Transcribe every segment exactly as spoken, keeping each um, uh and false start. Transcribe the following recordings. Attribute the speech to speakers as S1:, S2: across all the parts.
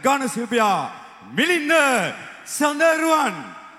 S1: ගාන ශිල්පියා මිලින්ද සඳරුවන්.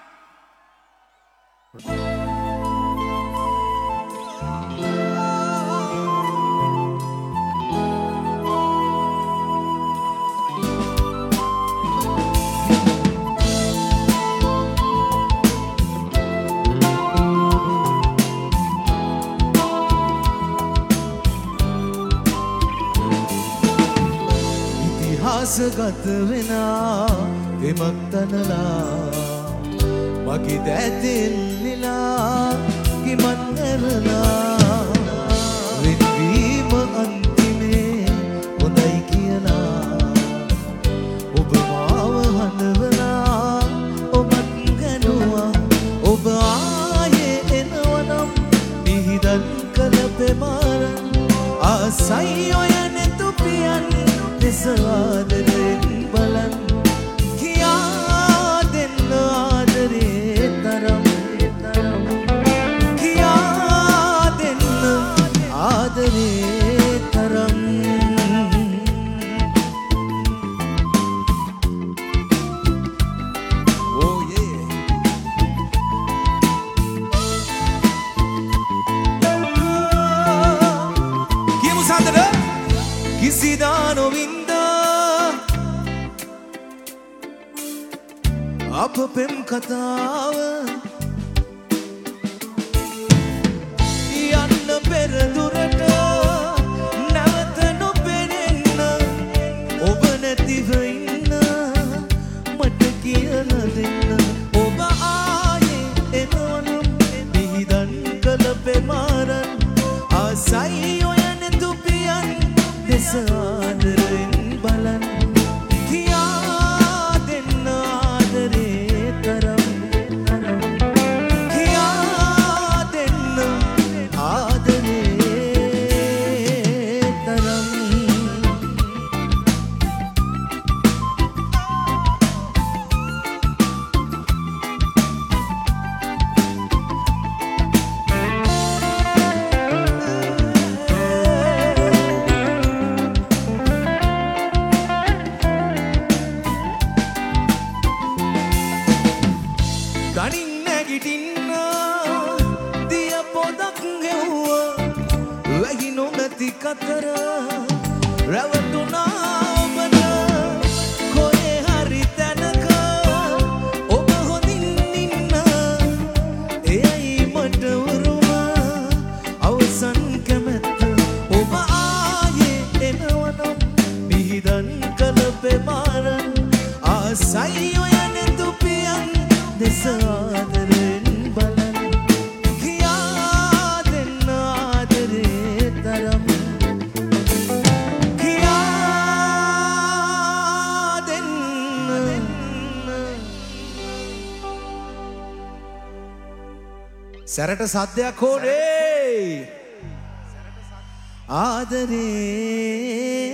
S2: ඉතිහාසගත වෙනා එමක් තනලා මගේ දැතෙන් නිලා කිමන් ඇරලා වෙන්වීම අන්තිමේ හොඳයි කියලා ඔබ මාව හඬවලා ඔබත් ගැනුවා ඔබ ආයේ එනවනම් නිහිදන් කළ පෙමාරන් ආසයි ඔය නෙතුපියන් දෙස ආදරෙන් බලන් කියා දෙන්න ආදරේ තරම් කියා දෙන්න ආදරේ තරම් oh yeah කියමු සඳර කිසිදා නොවින්ද අප පෙම් කතාව යන්න පෙර දුරට නැවත නොපෙනෙන්න ඔබ නැතිව ඉන්න මට කියලා දෙන්න ඔබ ආයේ එනවනම් නිහිදන් කළ පෙමාරන් ආසයි ඔය නෙතුපියන් දෙස ආදරෙන් බලන් කියා දෙන්න ආදරේ තරම් කියා දෙන්න ආදරේ තරම් තනින් නැගිටින්න දිය පොදක් ගෙව්වා වැහි නොමැති කතර රැවටුණා ඔබට කොහේ හරි තැනක ඔබ හොඳින් ඉන්න එයයි මට උරුම අවසන් කැමැත්ත ඔබ ආයේ එනවනම් නිහිදන් කළ පෙමාරන් ආසයි ඔය නෙතුපියන් දෙස ආදරෙන් බලන් කියා දෙන්න ආදරේ තරම් කියා දෙන්න සැරට සද්දයක් ඕනේ ආදරේ